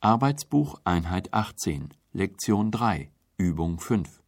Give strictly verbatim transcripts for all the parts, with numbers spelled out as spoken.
Arbeitsbuch Einheit achtzehn, Lektion drei, Übung fünf.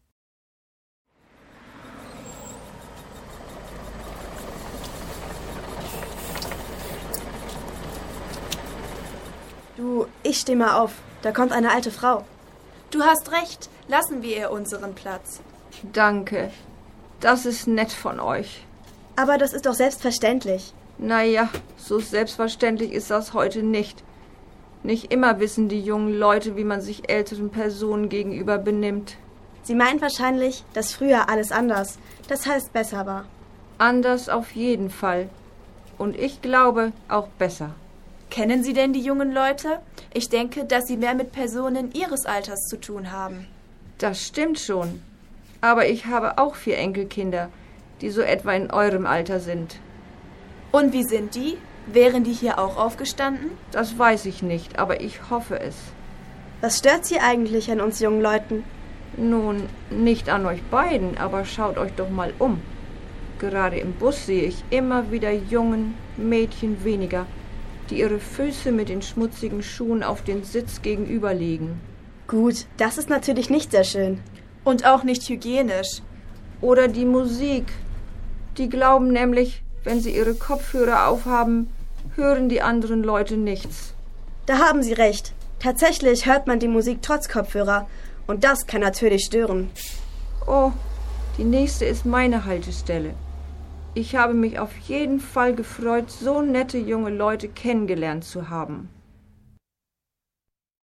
Du, ich steh mal auf. Da kommt eine alte Frau. Du hast recht. Lassen wir ihr unseren Platz. Danke. Das ist nett von euch. Aber das ist doch selbstverständlich. Naja, so selbstverständlich ist das heute nicht. Nicht immer wissen die jungen Leute, wie man sich älteren Personen gegenüber benimmt. Sie meinen wahrscheinlich, dass früher alles anders, das heißt besser war. Anders auf jeden Fall. Und ich glaube, auch besser. Kennen Sie denn die jungen Leute? Ich denke, dass Sie mehr mit Personen Ihres Alters zu tun haben. Das stimmt schon. Aber ich habe auch vier Enkelkinder, die so etwa in eurem Alter sind. Und wie sind die? Wären die hier auch aufgestanden? Das weiß ich nicht, aber ich hoffe es. Was stört Sie eigentlich an uns jungen Leuten? Nun, nicht an euch beiden, aber schaut euch doch mal um. Gerade im Bus sehe ich immer wieder Jungen, Mädchen weniger, die ihre Füße mit den schmutzigen Schuhen auf den Sitz gegenüberlegen. Gut, das ist natürlich nicht sehr schön. Und auch nicht hygienisch. Oder die Musik. Die glauben nämlich, wenn sie ihre Kopfhörer aufhaben, hören die anderen Leute nichts. Da haben Sie recht. Tatsächlich hört man die Musik trotz Kopfhörer. Und das kann natürlich stören. Oh, die nächste ist meine Haltestelle. Ich habe mich auf jeden Fall gefreut, so nette junge Leute kennengelernt zu haben.